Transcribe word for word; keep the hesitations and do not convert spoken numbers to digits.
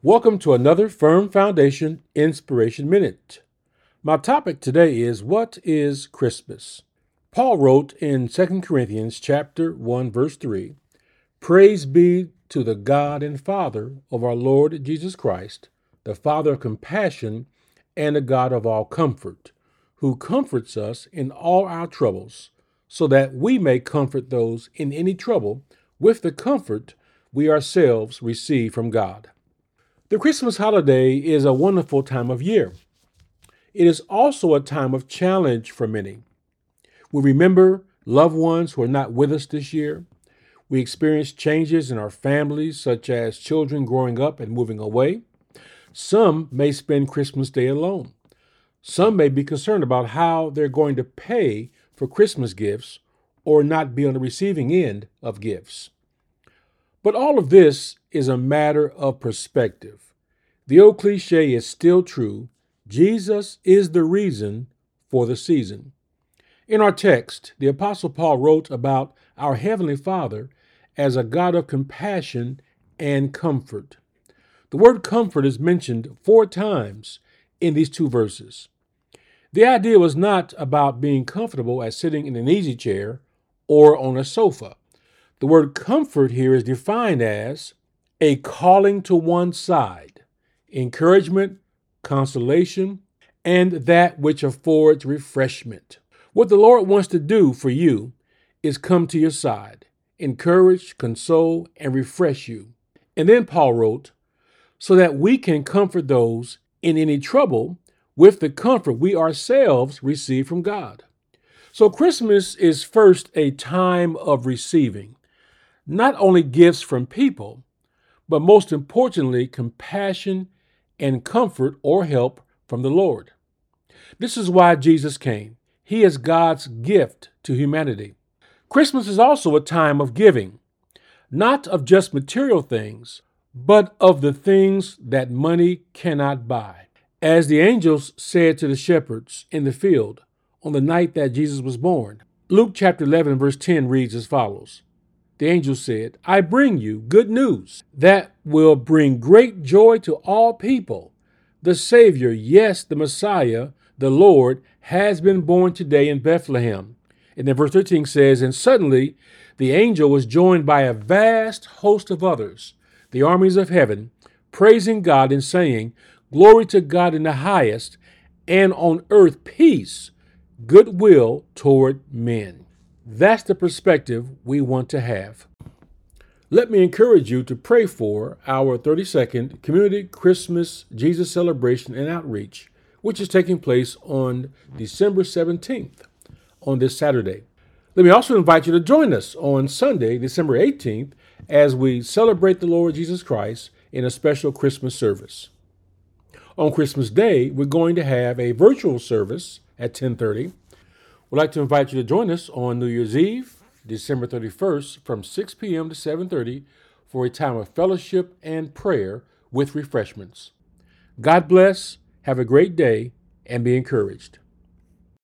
Welcome to another Firm Foundation Inspiration Minute. My topic today is, what is Christmas? Paul wrote in Second Corinthians chapter one, verse three, "Praise be to the God and Father of our Lord Jesus Christ, the Father of compassion and the God of all comfort, who comforts us in all our troubles, so that we may comfort those in any trouble with the comfort we ourselves receive from God." The Christmas holiday is a wonderful time of year. It is also a time of challenge for many. We remember loved ones who are not with us this year. We experience changes in our families, such as children growing up and moving away. Some may spend Christmas Day alone. Some may be concerned about how they're going to pay for Christmas gifts or not be on the receiving end of gifts. But all of this is a matter of perspective. The old cliche is still true. Jesus is the reason for the season. In our text, the Apostle Paul wrote about our Heavenly Father as a God of compassion and comfort. The word comfort is mentioned four times in these two verses. The idea was not about being comfortable as sitting in an easy chair or on a sofa. The word comfort here is defined as a calling to one's side, encouragement, consolation, and that which affords refreshment. What the Lord wants to do for you is come to your side, encourage, console, and refresh you. And then Paul wrote, so that we can comfort those in any trouble with the comfort we ourselves receive from God. So Christmas is first a time of receiving, not only gifts from people, but most importantly, compassion and comfort or help from the Lord. This is why Jesus came. He is God's gift to humanity. Christmas is also a time of giving, not of just material things, but of the things that money cannot buy. As the angels said to the shepherds in the field on the night that Jesus was born, Luke chapter eleven, verse ten reads as follows. The angel said, "I bring you good news that will bring great joy to all people. The Savior, yes, the Messiah, the Lord, has been born today in Bethlehem." And then verse thirteen says, "And suddenly the angel was joined by a vast host of others, the armies of heaven, praising God and saying, 'Glory to God in the highest, and on earth peace, goodwill toward men.'" That's the perspective we want to have. Let me encourage you to pray for our thirty-second Community Christmas Jesus Celebration and Outreach, which is taking place on December seventeenth, on this Saturday. Let me also invite you to join us on Sunday, December eighteenth, as we celebrate the Lord Jesus Christ in a special Christmas service. On Christmas Day, we're going to have a virtual service at ten thirty. We'd like to invite you to join us on New Year's Eve, December thirty-first, from six p.m. to seven thirty for a time of fellowship and prayer with refreshments. God bless, have a great day, and be encouraged.